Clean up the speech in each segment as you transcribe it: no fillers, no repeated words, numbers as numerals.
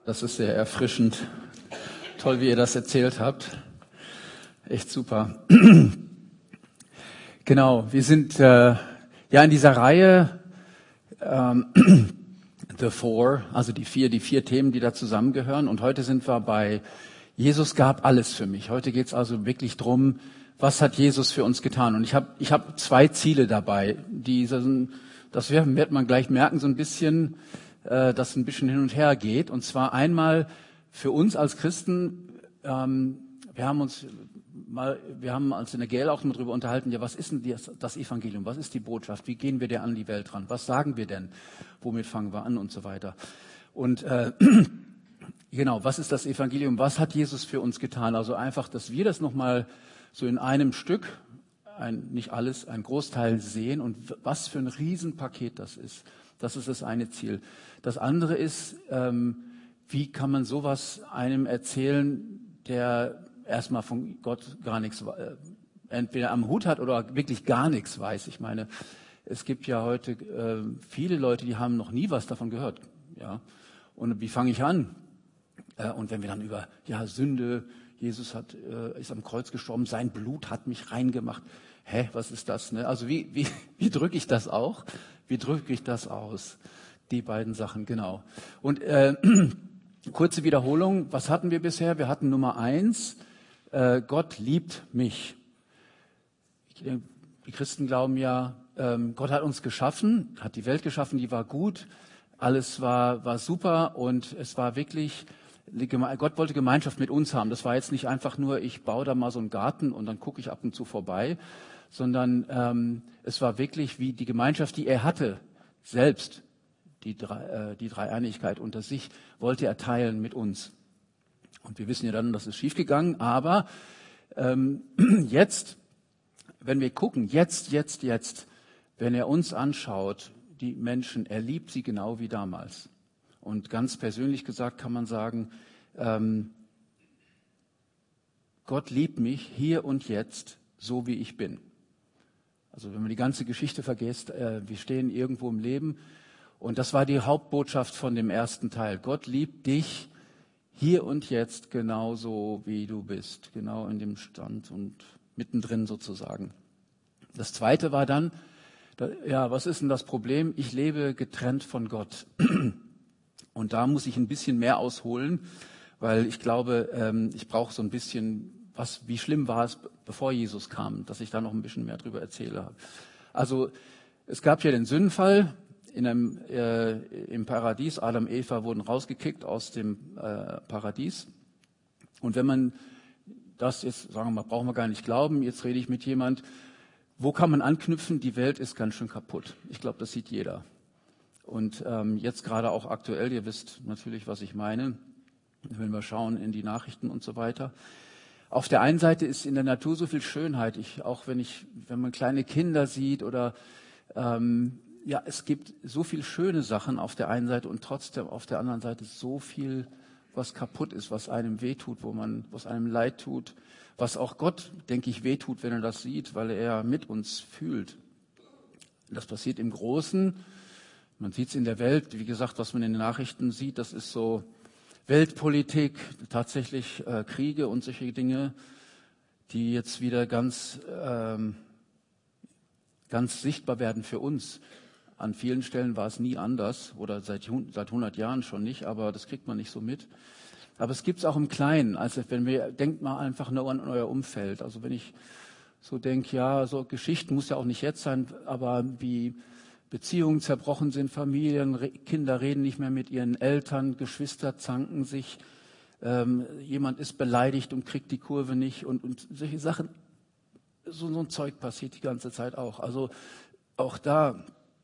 Das ist sehr erfrischend. Toll, wie ihr das erzählt habt. Echt super. Genau, wir sind ja in dieser Reihe The Four, also die vier Themen, die da zusammengehören. Und heute sind wir bei Jesus gab alles für mich. Heute geht es also wirklich drum, was hat Jesus für uns getan? Und ich hab zwei Ziele dabei. Das wird man gleich merken, so ein bisschen, dass ein bisschen hin und her geht. Und zwar einmal für uns als Christen, wir haben uns in der GL auch mal drüber unterhalten, ja, was ist denn das Evangelium? Was ist die Botschaft? Wie gehen wir der an die Welt ran? Was sagen wir denn? Womit fangen wir an und so weiter? Und genau, was ist das Evangelium? Was hat Jesus für uns getan? Also einfach, dass wir das nochmal so in einem Stück, nicht alles, ein Großteil sehen und was für ein Riesenpaket das ist. Das ist das eine Ziel. Das andere ist, wie kann man sowas einem erzählen, der erstmal von Gott gar nichts, entweder am Hut hat oder wirklich gar nichts weiß. Ich meine, es gibt ja heute viele Leute, die haben noch nie was davon gehört. Ja. Und wie fange ich an? Und wenn wir dann über Sünde, Jesus ist am Kreuz gestorben, sein Blut hat mich reingemacht. Was ist das? Ne? Also wie drücke ich das auch? Wie drücke ich das aus? Die beiden Sachen, genau. Und kurze Wiederholung, was hatten wir bisher? Wir hatten Nummer 1, Gott liebt mich. Die Christen glauben ja, Gott hat uns geschaffen, hat die Welt geschaffen, die war gut, alles war super und es war wirklich, Gott wollte Gemeinschaft mit uns haben. Das war jetzt nicht einfach nur, ich baue da mal so einen Garten und dann gucke ich ab und zu vorbei, sondern es war wirklich wie die Gemeinschaft, die er hatte, selbst. Die Dreieinigkeit unter sich wollte er teilen mit uns. Und wir wissen ja dann, das ist schiefgegangen. Aber jetzt, wenn wir gucken, jetzt, wenn er uns anschaut, die Menschen, er liebt sie genau wie damals. Und ganz persönlich gesagt kann man sagen, Gott liebt mich hier und jetzt, so wie ich bin. Also wenn man die ganze Geschichte vergisst, wir stehen irgendwo im Leben. Und das war die Hauptbotschaft von dem ersten Teil. Gott liebt dich hier und jetzt genauso, wie du bist. Genau in dem Stand und mittendrin sozusagen. Das zweite war dann, was ist denn das Problem? Ich lebe getrennt von Gott. Und da muss ich ein bisschen mehr ausholen, weil ich glaube, ich brauche so ein bisschen, wie schlimm war es, bevor Jesus kam, dass ich da noch ein bisschen mehr drüber erzähle. Also es gab ja den Sündenfall. Im Paradies, Adam und Eva wurden rausgekickt aus dem Paradies. Und wenn man das jetzt, sagen wir mal, brauchen wir gar nicht glauben, jetzt rede ich mit jemand, wo kann man anknüpfen? Die Welt ist ganz schön kaputt. Ich glaube, das sieht jeder. Und jetzt gerade auch aktuell, ihr wisst natürlich, was ich meine, wenn wir schauen in die Nachrichten und so weiter. Auf der einen Seite ist in der Natur so viel Schönheit, wenn man kleine Kinder sieht oder es gibt so viel schöne Sachen auf der einen Seite und trotzdem auf der anderen Seite so viel, was kaputt ist, was einem wehtut, was einem leid tut, was auch Gott, denke ich, wehtut, wenn er das sieht, weil er mit uns fühlt. Das passiert im Großen. Man sieht es in der Welt, wie gesagt, was man in den Nachrichten sieht, das ist so Weltpolitik, tatsächlich Kriege und solche Dinge, die jetzt wieder ganz sichtbar werden für uns. An vielen Stellen war es nie anders oder seit 100 Jahren schon nicht, aber das kriegt man nicht so mit. Aber es gibt es auch im Kleinen. Also denkt mal einfach nur an euer Umfeld. Also wenn ich so denke, so Geschichten muss ja auch nicht jetzt sein, aber wie Beziehungen zerbrochen sind, Familien, Kinder reden nicht mehr mit ihren Eltern, Geschwister zanken sich, jemand ist beleidigt und kriegt die Kurve nicht und solche Sachen. So ein Zeug passiert die ganze Zeit auch. Also auch da,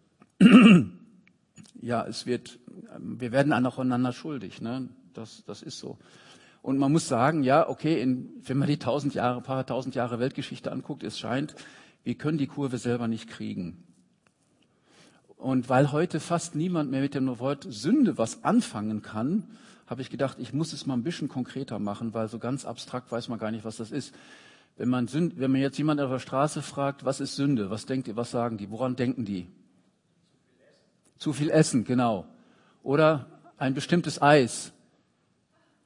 wir werden aneinander schuldig, ne? Das ist so. Und man muss sagen, wenn man die paar tausend Jahre Weltgeschichte anguckt, es scheint, wir können die Kurve selber nicht kriegen. Und weil heute fast niemand mehr mit dem Wort Sünde was anfangen kann, habe ich gedacht, ich muss es mal ein bisschen konkreter machen, weil so ganz abstrakt weiß man gar nicht, was das ist. Wenn man jetzt jemand auf der Straße fragt, was ist Sünde? Was denkt ihr, was sagen die? Woran denken die? Zu viel Essen, genau. Oder ein bestimmtes Eis.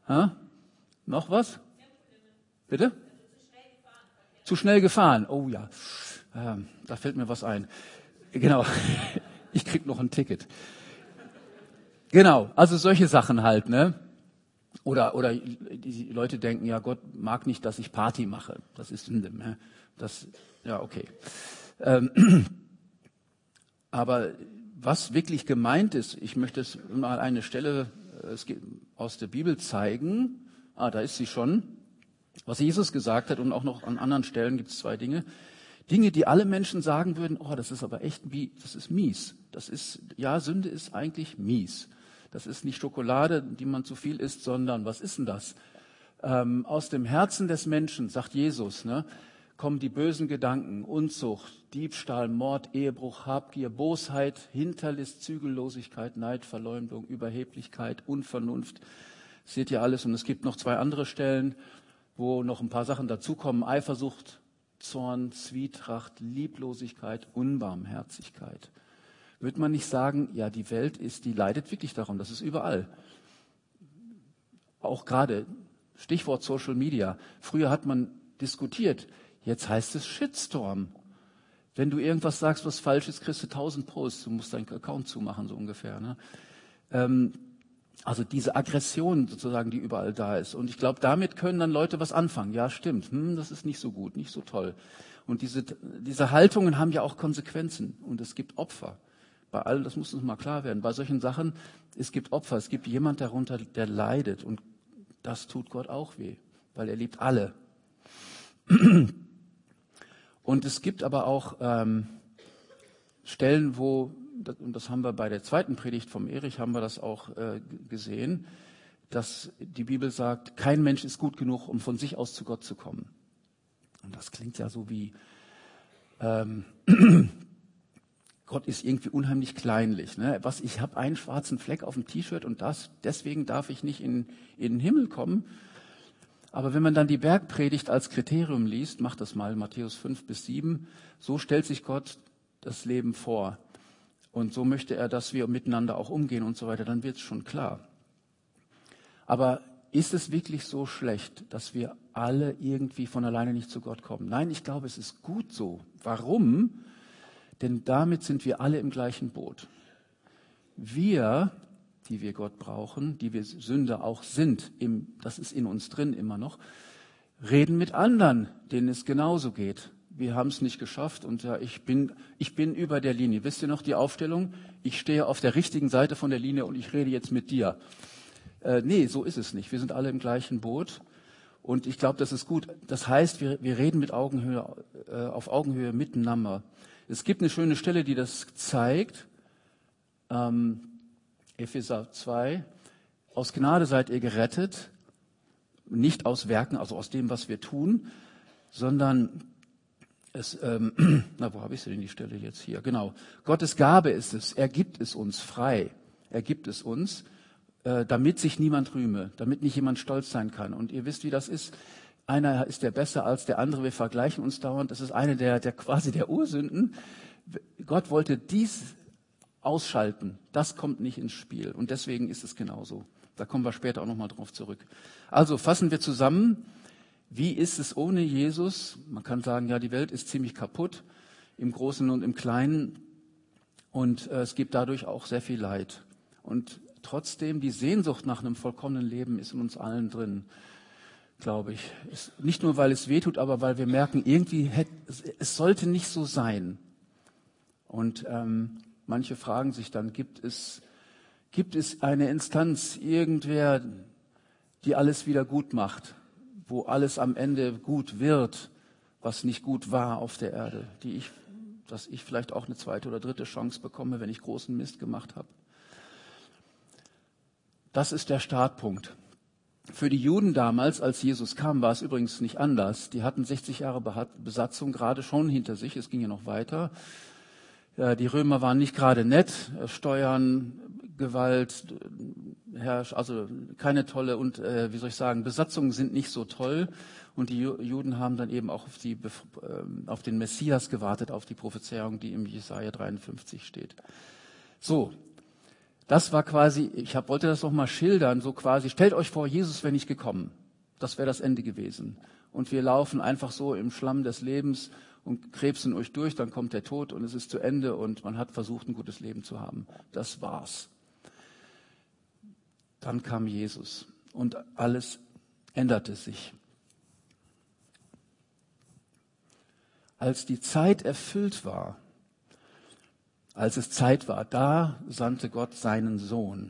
Ha? Noch was? Bitte? Zu schnell gefahren. Oh ja, da fällt mir was ein. Genau, ich krieg noch ein Ticket. Genau, also solche Sachen halt, ne? Oder die Leute denken, ja, Gott mag nicht, dass ich Party mache. Das ist Sünde, ne? Ja, okay. Aber was wirklich gemeint ist, ich möchte es mal eine Stelle aus der Bibel zeigen. Da ist sie schon. Was Jesus gesagt hat und auch noch an anderen Stellen gibt es 2 Dinge. Dinge, die alle Menschen sagen würden, oh, das ist aber echt, das ist mies. Sünde ist eigentlich mies. Das ist nicht Schokolade, die man zu viel isst, sondern was ist denn das? Aus dem Herzen des Menschen, sagt Jesus, ne, kommen die bösen Gedanken, Unzucht, Diebstahl, Mord, Ehebruch, Habgier, Bosheit, Hinterlist, Zügellosigkeit, Neid, Verleumdung, Überheblichkeit, Unvernunft. Das seht ihr alles. Und es gibt noch 2 andere Stellen, wo noch ein paar Sachen dazukommen. Eifersucht, Zorn, Zwietracht, Lieblosigkeit, Unbarmherzigkeit. Wird man nicht sagen, ja, die Welt die leidet wirklich darum, das ist überall. Auch gerade, Stichwort Social Media. Früher hat man diskutiert, jetzt heißt es Shitstorm. Wenn du irgendwas sagst, was falsch ist, kriegst du 1000 Posts, du musst deinen Account zumachen, so ungefähr. Ne? Also diese Aggression sozusagen, die überall da ist. Und ich glaube, damit können dann Leute was anfangen. Ja, stimmt, das ist nicht so gut, nicht so toll. Und diese Haltungen haben ja auch Konsequenzen und es gibt Opfer. Bei allem, das muss uns mal klar werden, bei solchen Sachen, es gibt Opfer, es gibt jemand darunter, der leidet und das tut Gott auch weh, weil er liebt alle. Und es gibt aber auch Stellen, wo, und das haben wir bei der 2. Predigt vom Erich, haben wir das auch gesehen, dass die Bibel sagt, kein Mensch ist gut genug, um von sich aus zu Gott zu kommen. Und das klingt ja so wie, Gott ist irgendwie unheimlich kleinlich. Ne? Ich habe einen schwarzen Fleck auf dem T-Shirt und deswegen darf ich nicht in den Himmel kommen. Aber wenn man dann die Bergpredigt als Kriterium liest, macht das mal, Matthäus 5-7, so stellt sich Gott das Leben vor. Und so möchte er, dass wir miteinander auch umgehen und so weiter, dann wird es schon klar. Aber ist es wirklich so schlecht, dass wir alle irgendwie von alleine nicht zu Gott kommen? Nein, ich glaube, es ist gut so. Warum? Denn damit sind wir alle im gleichen Boot. Wir, die wir Gott brauchen, die wir Sünder auch sind, das ist in uns drin immer noch, reden mit anderen, denen es genauso geht. Wir haben es nicht geschafft und ja, ich bin über der Linie. Wisst ihr noch die Aufstellung? Ich stehe auf der richtigen Seite von der Linie und ich rede jetzt mit dir. Nee, so ist es nicht. Wir sind alle im gleichen Boot und ich glaube, das ist gut. Das heißt, wir reden auf Augenhöhe miteinander. Es gibt eine schöne Stelle, die das zeigt. Epheser 2. Aus Gnade seid ihr gerettet, nicht aus Werken, also aus dem, was wir tun, sondern wo habe ich sie denn die Stelle jetzt hier? Genau. Gottes Gabe ist es. Er gibt es uns frei. Er gibt es uns, damit sich niemand rühme, damit nicht jemand stolz sein kann. Und ihr wisst, wie das ist. Einer ist der besser als der andere. Wir vergleichen uns dauernd. Das ist eine der quasi der Ursünden. Gott wollte dies ausschalten. Das kommt nicht ins Spiel. Und deswegen ist es genauso. Da kommen wir später auch nochmal drauf zurück. Also fassen wir zusammen. Wie ist es ohne Jesus? Man kann sagen, ja, die Welt ist ziemlich kaputt, im Großen und im Kleinen. Und es gibt dadurch auch sehr viel Leid. Und trotzdem, die Sehnsucht nach einem vollkommenen Leben ist in uns allen drin, glaube ich. Nicht nur, weil es wehtut, aber weil wir merken, irgendwie, es sollte nicht so sein. Und manche fragen sich dann, gibt es eine Instanz, irgendwer, die alles wieder gut macht, wo alles am Ende gut wird, was nicht gut war auf der Erde, dass ich vielleicht auch eine 2. oder 3. Chance bekomme, wenn ich großen Mist gemacht habe. Das ist der Startpunkt. Für die Juden damals, als Jesus kam, war es übrigens nicht anders. Die hatten 60 Jahre Besatzung gerade schon hinter sich. Es ging ja noch weiter. Ja, die Römer waren nicht gerade nett. Steuern, Gewalt, also keine tolle und Besatzungen sind nicht so toll. Und die Juden haben dann eben auch auf den Messias gewartet, auf die Prophezeiung, die im Jesaja 53 steht. So, Das war quasi, wollte das noch mal schildern, so quasi, stellt euch vor, Jesus wäre nicht gekommen. Das wäre das Ende gewesen. Und wir laufen einfach so im Schlamm des Lebens und krebsen euch durch, dann kommt der Tod und es ist zu Ende und man hat versucht, ein gutes Leben zu haben. Das war's. Dann kam Jesus und alles änderte sich. Als die Zeit erfüllt war, als es Zeit war, da sandte Gott seinen Sohn.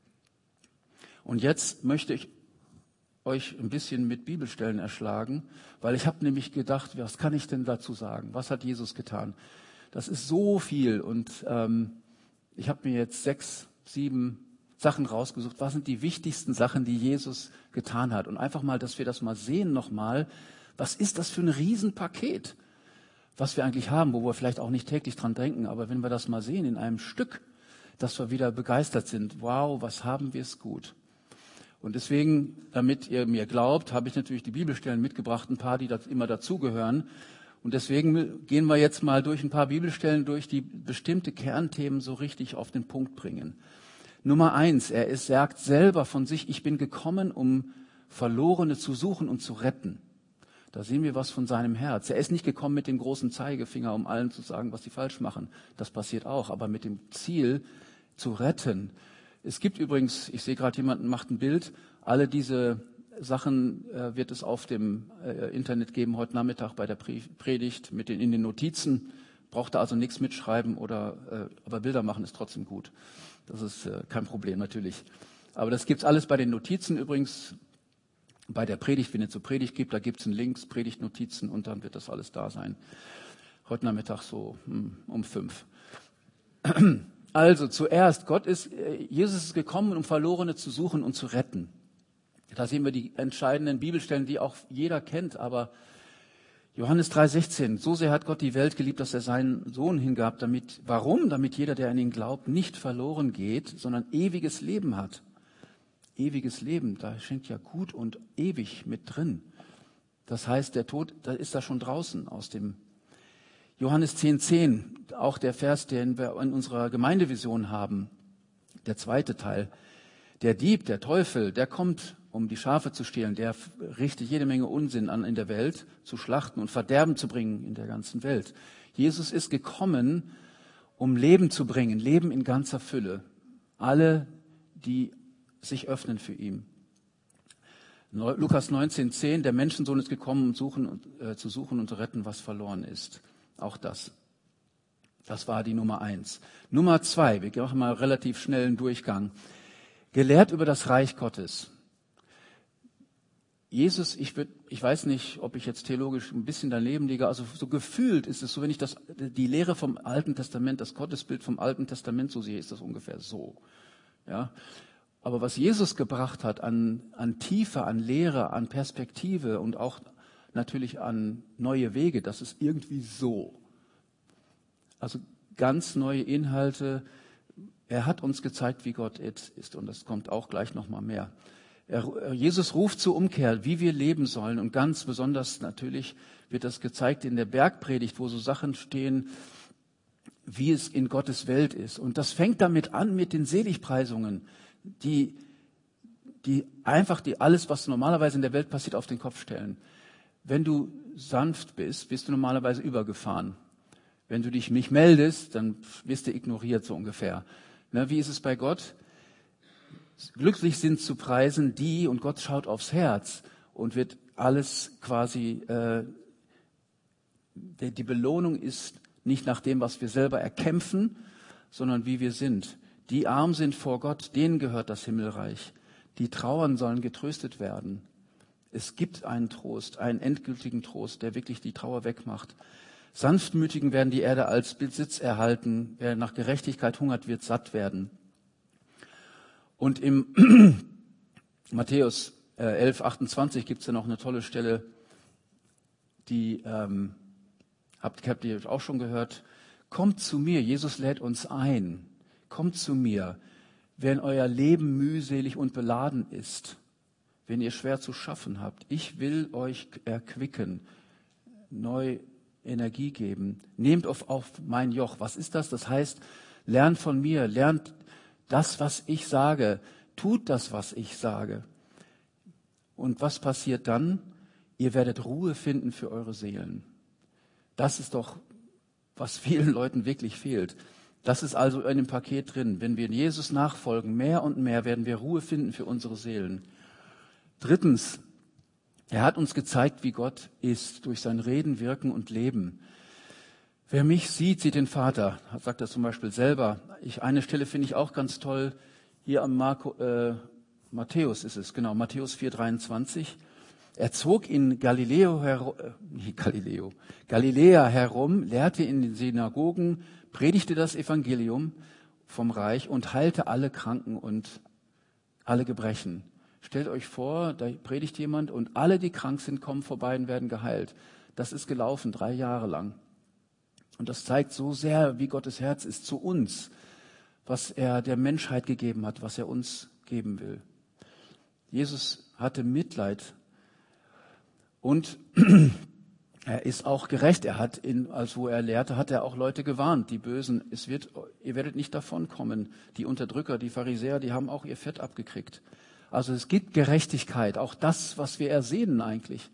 Und jetzt möchte ich euch ein bisschen mit Bibelstellen erschlagen, weil ich habe nämlich gedacht, was kann ich denn dazu sagen? Was hat Jesus getan? Das ist so viel und ich habe mir jetzt 6, 7 Sachen rausgesucht. Was sind die wichtigsten Sachen, die Jesus getan hat? Und einfach mal, dass wir das mal sehen nochmal, was ist das für ein Riesenpaket, was wir eigentlich haben, wo wir vielleicht auch nicht täglich dran denken, aber wenn wir das mal sehen in einem Stück, dass wir wieder begeistert sind. Wow, was haben wir es gut. Und deswegen, damit ihr mir glaubt, habe ich natürlich die Bibelstellen mitgebracht, ein paar, die immer dazugehören. Und deswegen gehen wir jetzt mal durch ein paar Bibelstellen durch, die bestimmte Kernthemen so richtig auf den Punkt bringen. Nummer 1, er sagt selber von sich, ich bin gekommen, um Verlorene zu suchen und zu retten. Da sehen wir was von seinem Herz. Er ist nicht gekommen mit dem großen Zeigefinger, um allen zu sagen, was sie falsch machen. Das passiert auch, aber mit dem Ziel zu retten. Es gibt übrigens, ich sehe gerade, jemanden macht ein Bild, alle diese Sachen wird es auf dem Internet geben, heute Nachmittag bei der Predigt in den Notizen. Braucht da also nichts mitschreiben aber Bilder machen ist trotzdem gut. Das ist kein Problem natürlich. Aber das gibt's alles bei den Notizen übrigens. Bei der Predigt, wenn es zur Predigt gibt, da gibt's einen Link, Predigtnotizen und dann wird das alles da sein. Heute Nachmittag so um 5. Also zuerst, Jesus ist gekommen, um Verlorene zu suchen und zu retten. Da sehen wir die entscheidenden Bibelstellen, die auch jeder kennt, aber Johannes 3,16, so sehr hat Gott die Welt geliebt, dass er seinen Sohn hingab, warum? Damit jeder, der an ihn glaubt, nicht verloren geht, sondern ewiges Leben hat. Ewiges Leben, da schenkt ja gut und ewig mit drin. Das heißt, der Tod, da ist da schon draußen aus dem Johannes 10,10, auch der Vers, den wir in unserer Gemeindevision haben, der zweite Teil. Der Dieb, der Teufel, der kommt, um die Schafe zu stehlen, der richtet jede Menge Unsinn an in der Welt, zu schlachten und Verderben zu bringen in der ganzen Welt. Jesus ist gekommen, um Leben zu bringen, Leben in ganzer Fülle. Alle, die sich öffnen für ihn. Lukas 19,10, der Menschensohn ist gekommen, um zu suchen und zu retten, was verloren ist. Auch das. Das war die Nummer 1. Nummer 2, wir machen mal relativ schnellen Durchgang. Gelehrt über das Reich Gottes. Jesus, ich weiß nicht, ob ich jetzt theologisch ein bisschen daneben liege, also so gefühlt ist es so, wenn ich die Lehre vom Alten Testament, das Gottesbild vom Alten Testament so sehe, ist das ungefähr so. Ja. Aber was Jesus gebracht hat an Tiefe, an Lehre, an Perspektive und auch natürlich an neue Wege, das ist irgendwie so. Also ganz neue Inhalte. Er hat uns gezeigt, wie Gott ist und das kommt auch gleich nochmal mehr. Jesus ruft zur Umkehr, wie wir leben sollen und ganz besonders natürlich wird das gezeigt in der Bergpredigt, wo so Sachen stehen, wie es in Gottes Welt ist. Und das fängt damit an mit den Seligpreisungen, die alles, was normalerweise in der Welt passiert, auf den Kopf stellen. Wenn du sanft bist, wirst du normalerweise übergefahren. Wenn du dich nicht meldest, dann wirst du ignoriert, so ungefähr. Wie ist es bei Gott? Glücklich sind zu preisen die, und Gott schaut aufs Herz und wird alles quasi, die Belohnung ist nicht nach dem, was wir selber erkämpfen, sondern wie wir sind. Die arm sind vor Gott, denen gehört das Himmelreich. Die trauern sollen getröstet werden. Es gibt einen Trost, einen endgültigen Trost, der wirklich die Trauer wegmacht. Sanftmütigen werden die Erde als Besitz erhalten. Wer nach Gerechtigkeit hungert, wird satt werden. Und im Matthäus 11,28 gibt es ja noch eine tolle Stelle, die habt ihr auch schon gehört. Kommt zu mir, Jesus lädt uns ein. Kommt zu mir, wenn euer Leben mühselig und beladen ist, wenn ihr schwer zu schaffen habt. Ich will euch erquicken, neu Energie geben. Nehmt auf mein Joch. Was ist das? Das heißt, lernt von mir, lernt das, was ich sage, tut das, was ich sage. Und was passiert dann? Ihr werdet Ruhe finden für eure Seelen. Das ist doch, was vielen Leuten wirklich fehlt. Das ist also in dem Paket drin. Wenn wir Jesus nachfolgen, mehr und mehr, werden wir Ruhe finden für unsere Seelen. Drittens, er hat uns gezeigt, wie Gott ist, durch sein Reden, Wirken und Leben. Wer mich sieht, sieht den Vater, sagt er zum Beispiel selber. Eine Stelle finde ich auch ganz toll, hier am Matthäus ist es, genau, Matthäus 4,23. Er zog in Galiläa herum, lehrte in den Synagogen, predigte das Evangelium vom Reich und heilte alle Kranken und alle Gebrechen. Stellt euch vor, da predigt jemand und alle, die krank sind, kommen vorbei und werden geheilt. Das ist gelaufen, 3 Jahre lang. Und das zeigt so sehr, wie Gottes Herz ist zu uns, was er der Menschheit gegeben hat, was er uns geben will. Jesus hatte Mitleid und er ist auch gerecht. Er hat, als wo er lehrte, hat er auch Leute gewarnt, die Bösen. Ihr werdet nicht davonkommen. Die Unterdrücker, die Pharisäer, die haben auch ihr Fett abgekriegt. Also es gibt Gerechtigkeit, auch das, was wir ersehnen eigentlich.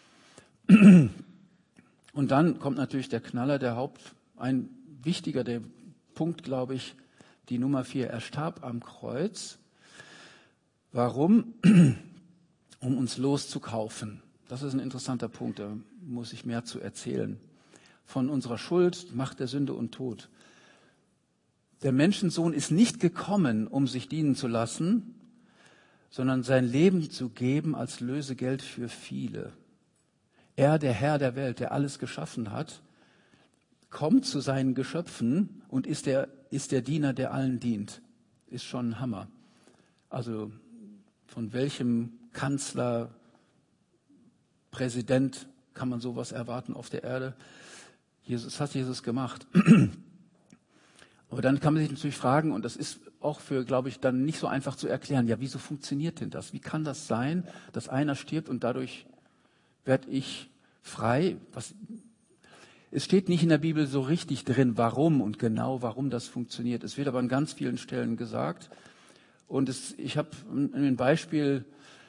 Und dann kommt natürlich der Knaller, ein wichtiger der Punkt, glaube ich, die Nummer 4. Er starb am Kreuz. Warum? Um uns loszukaufen. Das ist ein interessanter Punkt, da muss ich mehr zu erzählen. Von unserer Schuld, Macht der Sünde und Tod. Der Menschensohn ist nicht gekommen, um sich dienen zu lassen, sondern sein Leben zu geben als Lösegeld für viele. Er, der Herr der Welt, der alles geschaffen hat, kommt zu seinen Geschöpfen und ist der Diener, der allen dient. Ist schon ein Hammer. Also von welchem Kanzler, Präsident kann man sowas erwarten auf der Erde? Das hat Jesus gemacht. Aber dann kann man sich natürlich fragen, und das ist auch für, glaube ich, dann nicht so einfach zu erklären, ja, wieso funktioniert denn das? Wie kann das sein, dass einer stirbt und dadurch werde ich frei? Es steht nicht in der Bibel so richtig drin, warum und genau, warum das funktioniert. Es wird aber an ganz vielen Stellen gesagt. Und ich habe ein Beispiel,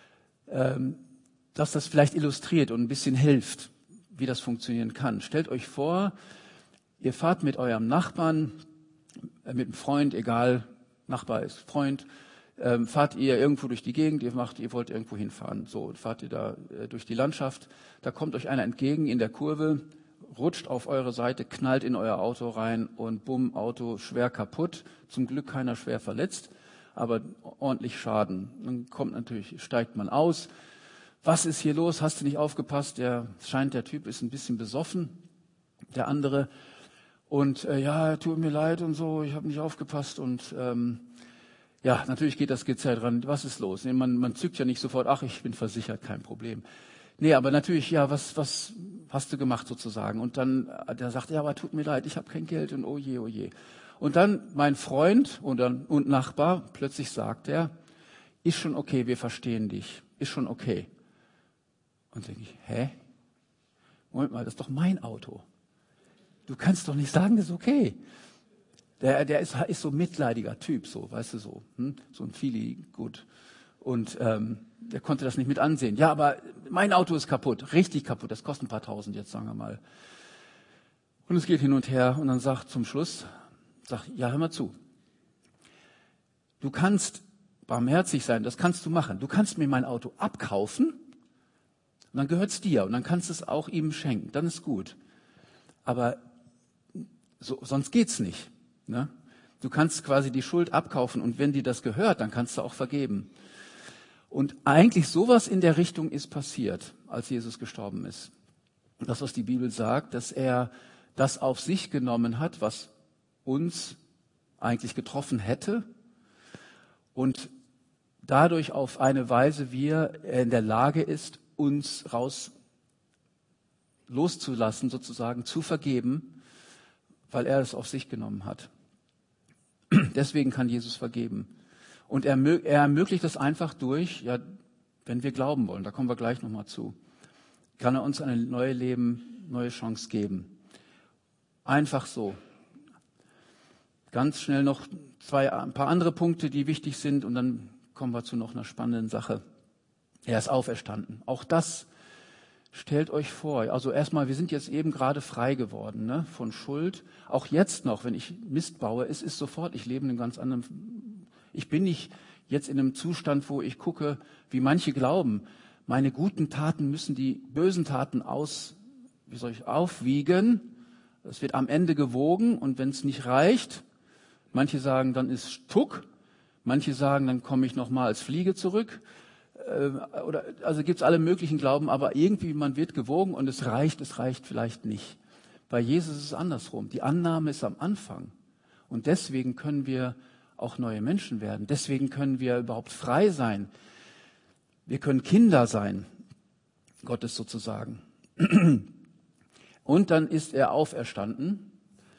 dass das vielleicht illustriert und ein bisschen hilft, wie das funktionieren kann. Stellt euch vor, ihr fahrt mit eurem Nachbarn, mit einem Freund, egal, Nachbar ist Freund, fahrt ihr irgendwo durch die Gegend, ihr wollt irgendwo hinfahren. So, fahrt ihr da durch die Landschaft, da kommt euch einer entgegen in der Kurve, rutscht auf eure Seite, knallt in euer Auto rein und bumm, Auto schwer kaputt. Zum Glück keiner schwer verletzt, aber ordentlich Schaden. Dann steigt man aus. Was ist hier los? Hast du nicht aufgepasst? Der Typ ist ein bisschen besoffen, der andere. Und ja, tut mir leid und so, ich habe nicht aufgepasst. Und ja, natürlich geht das Gezerr dran. Was ist los? Nee, man zückt ja nicht sofort, ach, ich bin versichert, kein Problem. Nee, aber natürlich, ja, was hast du gemacht sozusagen? Und dann, der sagt, ja, aber tut mir leid, ich habe kein Geld und oh je, oh je. Und dann mein Freund und Nachbar, plötzlich sagt er, ist schon okay, wir verstehen dich, ist schon okay. Und denke ich, hä? Moment mal, das ist doch mein Auto. Du kannst doch nicht sagen, das ist okay. Der ist so ein mitleidiger Typ, so, weißt du, so ein Feely, gut. Und der konnte das nicht mit ansehen. Ja, aber mein Auto ist kaputt, richtig kaputt, das kostet ein paar Tausend jetzt, sagen wir mal. Und es geht hin und her und dann sagt zum Schluss, ja, hör mal zu. Du kannst barmherzig sein, das kannst du machen. Du kannst mir mein Auto abkaufen und dann gehört es dir und dann kannst du es auch ihm schenken, dann ist gut. Aber sonst geht's nicht. Ne? Du kannst quasi die Schuld abkaufen und wenn dir das gehört, dann kannst du auch vergeben. Und eigentlich sowas in der Richtung ist passiert, als Jesus gestorben ist. Das, was die Bibel sagt, dass er das auf sich genommen hat, was uns eigentlich getroffen hätte und dadurch auf eine Weise, wie er in der Lage ist, uns loszulassen, sozusagen zu vergeben, weil er es auf sich genommen hat. Deswegen kann Jesus vergeben. Und er ermöglicht das einfach durch, ja, wenn wir glauben wollen, da kommen wir gleich nochmal zu, kann er uns eine neue Chance geben. Einfach so. Ganz schnell noch ein paar andere Punkte, die wichtig sind, und dann kommen wir zu noch einer spannenden Sache. Er ist auferstanden. Auch das stellt euch vor. Also erstmal, wir sind jetzt eben gerade frei geworden, ne, von Schuld. Auch jetzt noch, wenn ich Mist baue, es ist sofort, ich lebe in einem ganz anderen. Ich bin nicht jetzt in einem Zustand, wo ich gucke, wie manche glauben, meine guten Taten müssen die bösen Taten aufwiegen. Es wird am Ende gewogen, und wenn es nicht reicht, manche sagen, dann ist Stuck, manche sagen, dann komme ich nochmal als Fliege zurück. Also gibt es alle möglichen Glauben, aber irgendwie, man wird gewogen und es reicht vielleicht nicht. Bei Jesus ist es andersrum. Die Annahme ist am Anfang. Und deswegen können wir auch neue Menschen werden. Deswegen können wir überhaupt frei sein. Wir können Kinder sein, Gottes sozusagen. Und dann ist er auferstanden.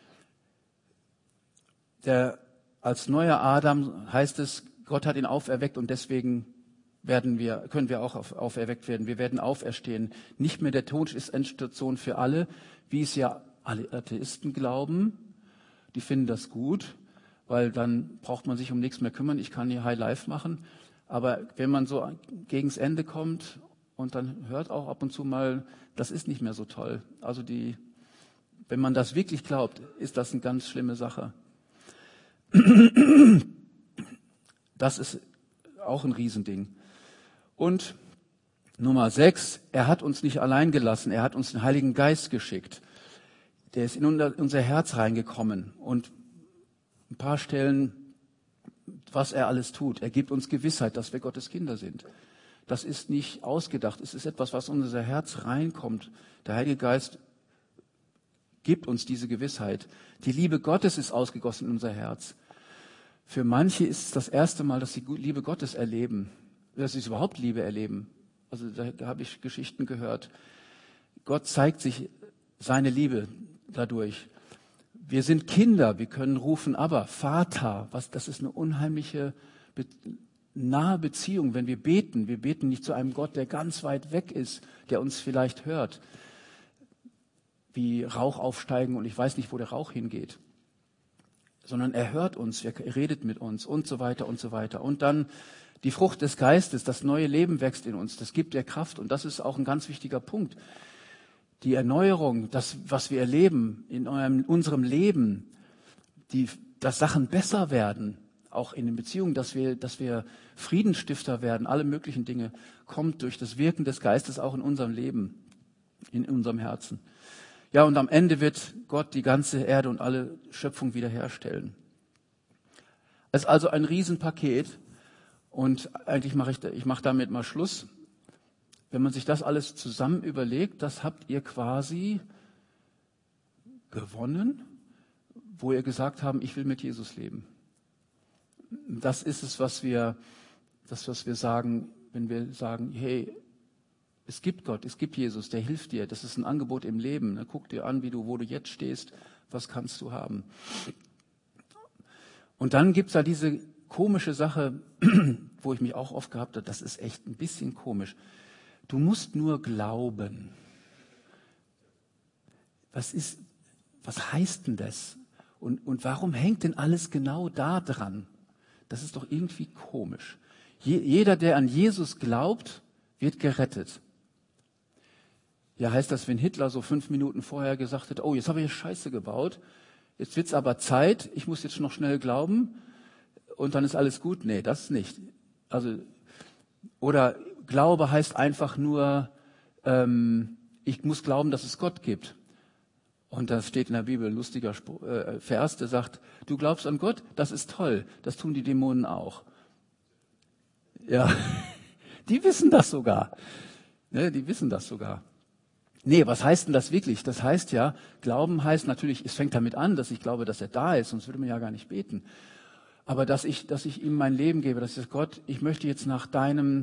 Als neuer Adam heißt es, Gott hat ihn auferweckt, und deswegen können wir auch auferweckt werden. Wir werden auferstehen. Nicht mehr der Tod ist Endstation für alle, wie es ja alle Atheisten glauben. Die finden das gut, weil dann braucht man sich um nichts mehr kümmern. Ich kann hier High Life machen. Aber wenn man so gegens Ende kommt und dann hört auch ab und zu mal, das ist nicht mehr so toll. Also wenn man das wirklich glaubt, ist das eine ganz schlimme Sache. Das ist auch ein Riesending. Und Nummer 6, er hat uns nicht allein gelassen, er hat uns den Heiligen Geist geschickt. Der ist in unser Herz reingekommen, und ein paar Stellen, was er alles tut. Er gibt uns Gewissheit, dass wir Gottes Kinder sind. Das ist nicht ausgedacht, es ist etwas, was in unser Herz reinkommt. Der Heilige Geist gibt uns diese Gewissheit. Die Liebe Gottes ist ausgegossen in unser Herz. Für manche ist es das erste Mal, dass sie Liebe Gottes erleben, dass sie überhaupt Liebe erleben. Also da habe ich Geschichten gehört. Gott zeigt sich seine Liebe dadurch. Wir sind Kinder, wir können rufen, aber Vater, das ist eine unheimliche, nahe Beziehung, wenn wir beten. Wir beten nicht zu einem Gott, der ganz weit weg ist, der uns vielleicht hört, wie Rauch aufsteigen und ich weiß nicht, wo der Rauch hingeht, sondern er hört uns, er redet mit uns und so weiter und so weiter. Und dann die Frucht des Geistes, das neue Leben wächst in uns, das gibt der Kraft, und das ist auch ein ganz wichtiger Punkt. Die Erneuerung, das, was wir erleben in unserem Leben, dass Sachen besser werden, auch in den Beziehungen, dass wir Friedensstifter werden, alle möglichen Dinge, kommt durch das Wirken des Geistes auch in unserem Leben, in unserem Herzen. Ja, und am Ende wird Gott die ganze Erde und alle Schöpfung wiederherstellen. Es ist also ein Riesenpaket, und eigentlich mache damit mal Schluss. Wenn man sich das alles zusammen überlegt, das habt ihr quasi gewonnen, wo ihr gesagt habt, ich will mit Jesus leben. Das ist es, was wir sagen, wenn wir sagen, hey, es gibt Gott, es gibt Jesus, der hilft dir. Das ist ein Angebot im Leben. Guck dir an, wo du jetzt stehst, was kannst du haben. Und dann gibt es da diese komische Sache, wo ich mich auch oft gehabt habe, das ist echt ein bisschen komisch. Du musst nur glauben. Was heißt denn das? Und warum hängt denn alles genau da dran? Das ist doch irgendwie komisch. Jeder, der an Jesus glaubt, wird gerettet. Ja, heißt das, wenn Hitler so 5 Minuten vorher gesagt hat, oh, jetzt habe ich Scheiße gebaut, jetzt wird's aber Zeit, ich muss jetzt noch schnell glauben und dann ist alles gut? Nee, das nicht. Also, oder Glaube heißt einfach nur, ich muss glauben, dass es Gott gibt. Und da steht in der Bibel ein lustiger Vers, der sagt, du glaubst an Gott, das ist toll, das tun die Dämonen auch. Ja, die wissen das sogar. Ne, die wissen das sogar. Nee, was heißt denn das wirklich? Das heißt ja, Glauben heißt natürlich, es fängt damit an, dass ich glaube, dass er da ist, sonst würde man ja gar nicht beten. Aber dass ich ihm mein Leben gebe, dass ich sage, Gott, ich möchte jetzt nach deinen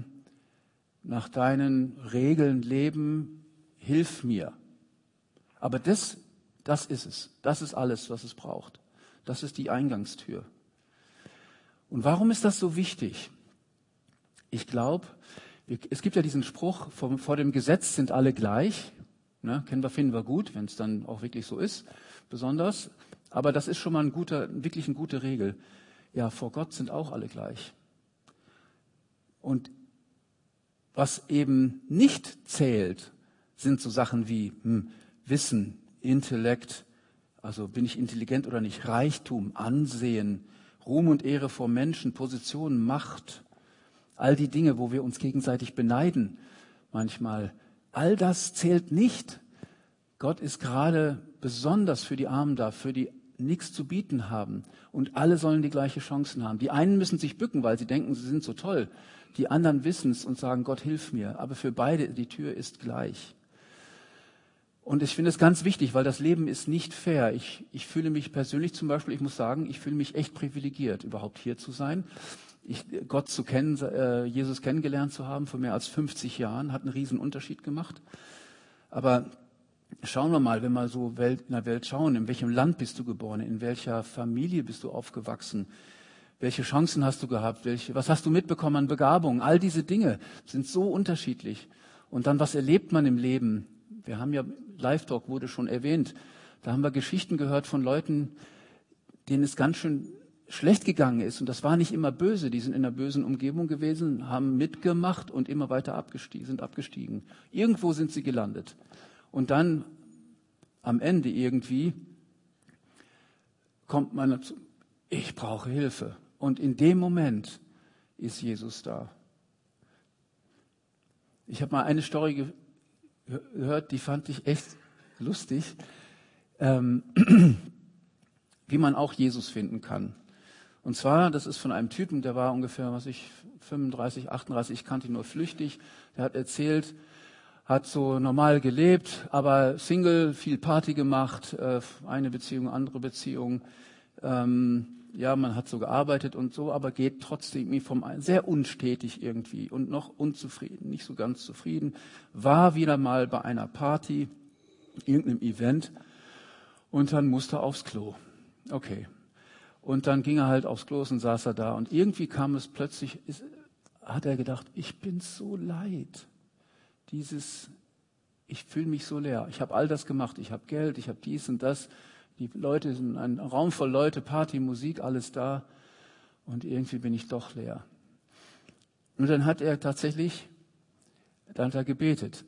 Regeln leben, hilf mir. Aber das ist es. Das ist alles, was es braucht. Das ist die Eingangstür. Und warum ist das so wichtig? Ich glaube, es gibt ja diesen Spruch, vor dem Gesetz sind alle gleich. Ne? Finden wir gut, wenn es dann auch wirklich so ist, besonders. Aber das ist schon mal wirklich eine gute Regel. Ja, vor Gott sind auch alle gleich. Und was eben nicht zählt, sind so Sachen wie Wissen, Intellekt, also bin ich intelligent oder nicht, Reichtum, Ansehen, Ruhm und Ehre vor Menschen, Position, Macht, all die Dinge, wo wir uns gegenseitig beneiden manchmal, all das zählt nicht. Gott ist gerade besonders für die Armen da, für die nichts zu bieten haben. Und alle sollen die gleiche Chancen haben. Die einen müssen sich bücken, weil sie denken, sie sind so toll. Die anderen wissen es und sagen, Gott, hilf mir. Aber für beide, die Tür ist gleich. Und ich finde es ganz wichtig, weil das Leben ist nicht fair. Ich fühle mich persönlich zum Beispiel, ich muss sagen, ich fühle mich echt privilegiert, überhaupt hier zu sein. Gott zu kennen, Jesus kennengelernt zu haben vor mehr als 50 Jahren, hat einen riesen Unterschied gemacht. Aber schauen wir mal, wenn wir so in der Welt schauen, in welchem Land bist du geboren, in welcher Familie bist du aufgewachsen, welche Chancen hast du gehabt, was hast du mitbekommen an Begabungen, all diese Dinge sind so unterschiedlich. Und dann, was erlebt man im Leben? Wir haben ja, Live Talk wurde schon erwähnt, da haben wir Geschichten gehört von Leuten, denen es ganz schön schlecht gegangen ist. Und das war nicht immer böse, die sind in einer bösen Umgebung gewesen, haben mitgemacht und immer weiter sind abgestiegen. Irgendwo sind sie gelandet. Und dann am Ende irgendwie kommt man dazu, ich brauche Hilfe. Und in dem Moment ist Jesus da. Ich habe mal eine Story gehört, die fand ich echt lustig, wie man auch Jesus finden kann. Und zwar, das ist von einem Typen, der war ungefähr, 35, 38, ich kannte ihn nur flüchtig, der hat erzählt, hat so normal gelebt, aber Single, viel Party gemacht, eine Beziehung, andere Beziehung. Ja, man hat so gearbeitet und so, aber geht trotzdem sehr unstetig irgendwie und noch unzufrieden, nicht so ganz zufrieden. War wieder mal bei einer Party, irgendeinem Event und dann musste er aufs Klo. Okay. Und dann ging er halt aufs Klo und saß er da und irgendwie kam es plötzlich, hat er gedacht, ich bin so leid. Ich fühle mich so leer. Ich habe all das gemacht. Ich habe Geld, ich habe dies und das. Die Leute sind ein Raum voll Leute, Party, Musik, alles da. Und irgendwie bin ich doch leer. Und dann hat er tatsächlich, gebetet.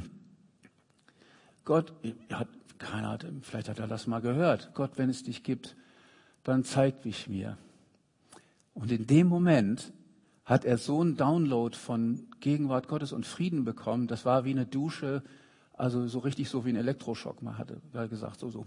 Gott, vielleicht hat er das mal gehört. Gott, wenn es dich gibt, dann zeig dich mir. Und in dem Moment hat er so einen Download von Gegenwart Gottes und Frieden bekommen. Das war wie eine Dusche, also so richtig so wie ein Elektroschock. Man hatte gesagt, so.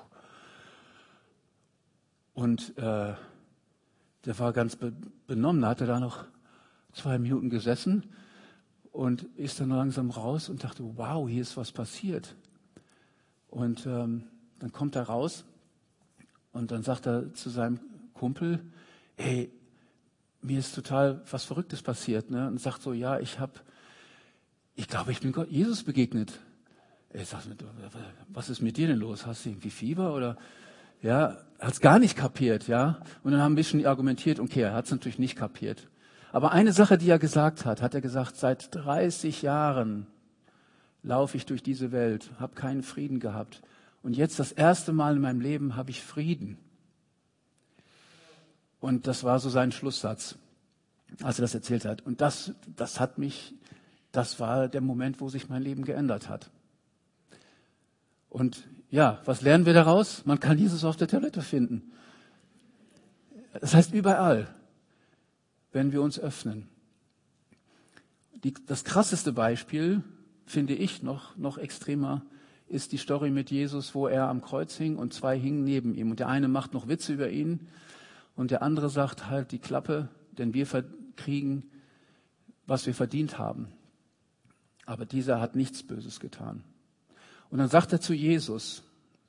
Und der war ganz benommen. Da hat er da noch 2 Minuten gesessen und ist dann langsam raus und dachte, wow, hier ist was passiert. Und dann kommt er raus und dann sagt er zu seinem Kumpel, hey, mir ist total was Verrücktes passiert, ne? Und sagt so, ja, ich glaube, ich bin Jesus begegnet. Er sagt, was ist mit dir denn los? Hast du irgendwie Fieber oder? Ja, hat es gar nicht kapiert, ja. Und dann haben ein bisschen argumentiert, okay, er hat es natürlich nicht kapiert. Aber eine Sache, die er gesagt hat er gesagt, seit 30 Jahren laufe ich durch diese Welt, habe keinen Frieden gehabt. Und jetzt das erste Mal in meinem Leben habe ich Frieden. Und das war so sein Schlusssatz, als er das erzählt hat. Und das war der Moment, wo sich mein Leben geändert hat. Und ja, was lernen wir daraus? Man kann Jesus auf der Toilette finden. Das heißt überall, wenn wir uns öffnen. Das krasseste Beispiel, finde ich noch extremer, ist die Story mit Jesus, wo er am Kreuz hing und 2 hingen neben ihm. Und der eine macht noch Witze über ihn und der andere sagt, halt die Klappe, denn wir kriegen, was wir verdient haben. Aber dieser hat nichts Böses getan. Und dann sagt er zu Jesus,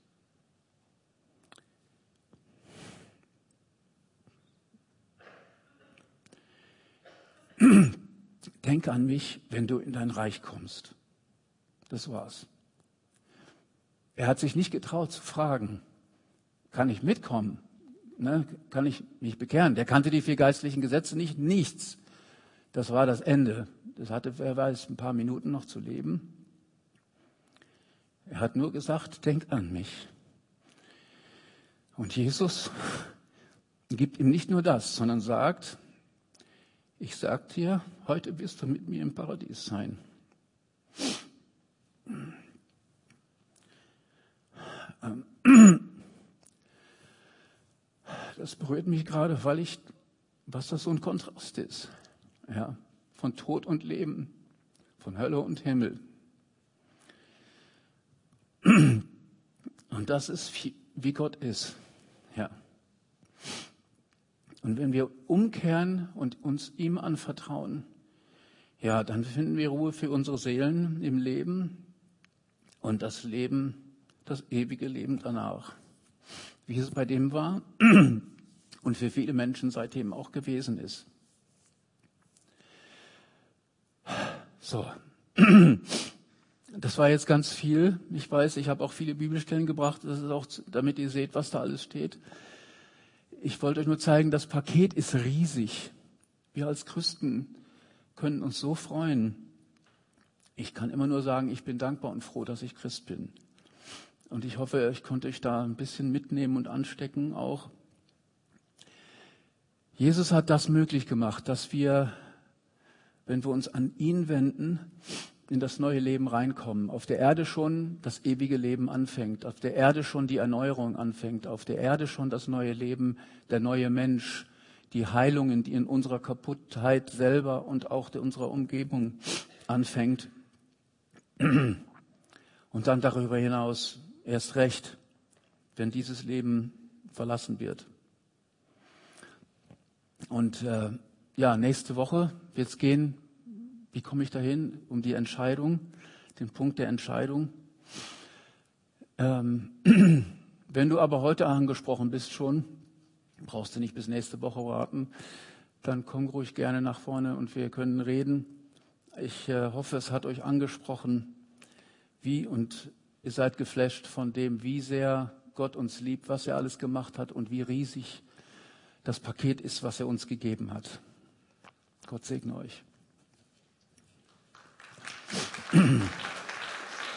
denke an mich, wenn du in dein Reich kommst. Das war's. Er hat sich nicht getraut zu fragen, kann ich mitkommen? Ne? Kann ich mich bekehren? Der kannte die 4 geistlichen Gesetze nicht, nichts. Das war das Ende. Das hatte, wer weiß, ein paar Minuten noch zu leben. Er hat nur gesagt, denkt an mich. Und Jesus gibt ihm nicht nur das, sondern sagt, ich sag dir, heute wirst du mit mir im Paradies sein. Das berührt mich gerade, was das so ein Kontrast ist. Ja, von Tod und Leben, von Hölle und Himmel. Und das ist, wie Gott ist. Ja. Und wenn wir umkehren und uns ihm anvertrauen, ja, dann finden wir Ruhe für unsere Seelen im Leben und das Leben, das ewige Leben danach. Wie es bei dem war und für viele Menschen seitdem auch gewesen ist. So, das war jetzt ganz viel. Ich weiß, ich habe auch viele Bibelstellen gebracht, das ist auch, damit ihr seht, was da alles steht. Ich wollte euch nur zeigen, das Paket ist riesig. Wir als Christen können uns so freuen. Ich kann immer nur sagen, ich bin dankbar und froh, dass ich Christ bin. Und ich hoffe, ich konnte euch da ein bisschen mitnehmen und anstecken auch. Jesus hat das möglich gemacht, dass wir, wenn wir uns an ihn wenden, in das neue Leben reinkommen. Auf der Erde schon das ewige Leben anfängt, auf der Erde schon die Erneuerung anfängt, auf der Erde schon das neue Leben, der neue Mensch, die Heilungen, die in unserer Kaputtheit selber und auch unserer Umgebung anfängt. Und dann darüber hinaus erst recht, wenn dieses Leben verlassen wird. Und nächste Woche wird es gehen, wie komme ich dahin, um die Entscheidung, den Punkt der Entscheidung. Wenn du aber heute angesprochen bist schon, brauchst du nicht bis nächste Woche warten, dann komm ruhig gerne nach vorne und wir können reden. Ich hoffe, es hat euch angesprochen, und ihr seid geflasht von dem, wie sehr Gott uns liebt, was er alles gemacht hat und wie riesig das Paket ist, was er uns gegeben hat. Gott segne euch.